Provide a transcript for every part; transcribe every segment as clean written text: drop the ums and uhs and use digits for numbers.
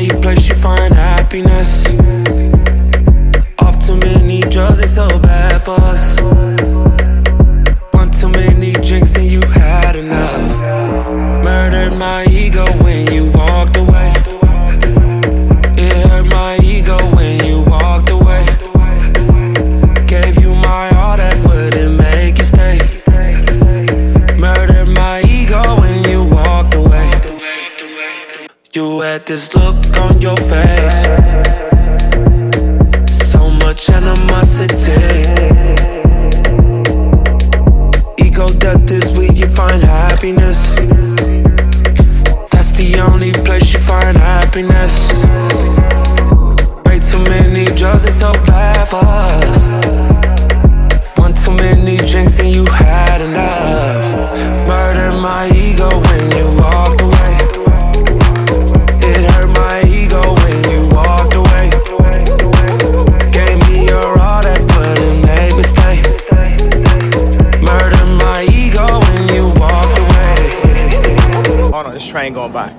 only place you find happiness. Off too many drugs, it's so bad for us. One too many drinks and you had enough. Murdered my ego when you walked away. It hurt my ego when you walked away. Gave you my all that wouldn't make you stay. Murdered my ego when you walked away. You had this look on your face, so much animosity. Ego death is where you find happiness. That's the only place you find happiness. Way too many drugs, it's so bad for us. One too many drinks and you had enough. Murdered my ego when you walked away. It hurt my ego when you walked away. Gave me your all that wouldn't make me stay. Murdered my ego when you walked away. Hold on, this train going by.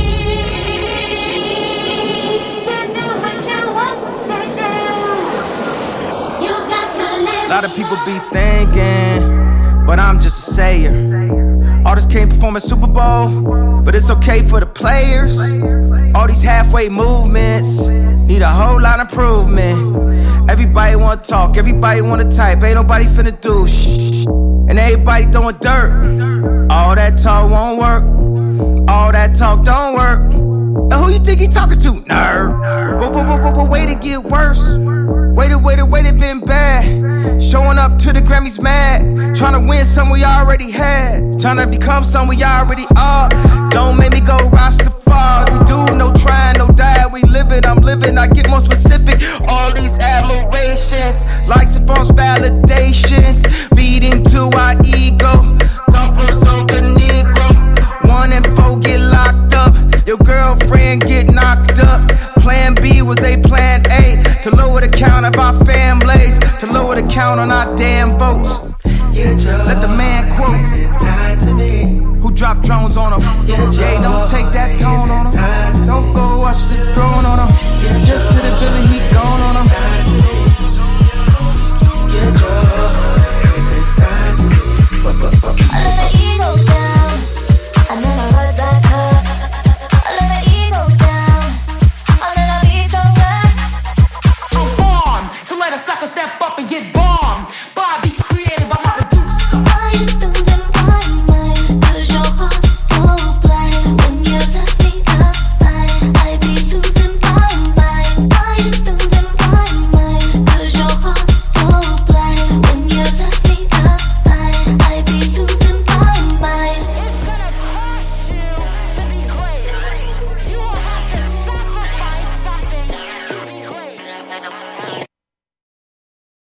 A lot of people be thinking, but I'm just a sayer. Artists can't perform at Super Bowl, but it's okay for the players. All these halfway movements need a whole lot of improvement. Everybody wanna talk, everybody wanna type, ain't nobody finna do shh. And everybody throwing dirt. All that talk won't work, all that talk don't work. And who you think he talking to, nerd? But wait to get worse. Wait, it been bad. Showing up to the Grammys mad. Tryna win something we already had. Tryna become something we already are. Don't make me go Rastafari. We do no trying, no die. We live it, I'm living, I get more specific. All these admirations, likes and false validations, feeding to our ego. Come from over Negro. 1 and 4 get locked up. Your girlfriend get knocked up. Plan B was they plan A. To lower the count of our families, to lower the count on our damn votes. Let the man quote. Who dropped drones on them? Yeah, don't take that tone on them.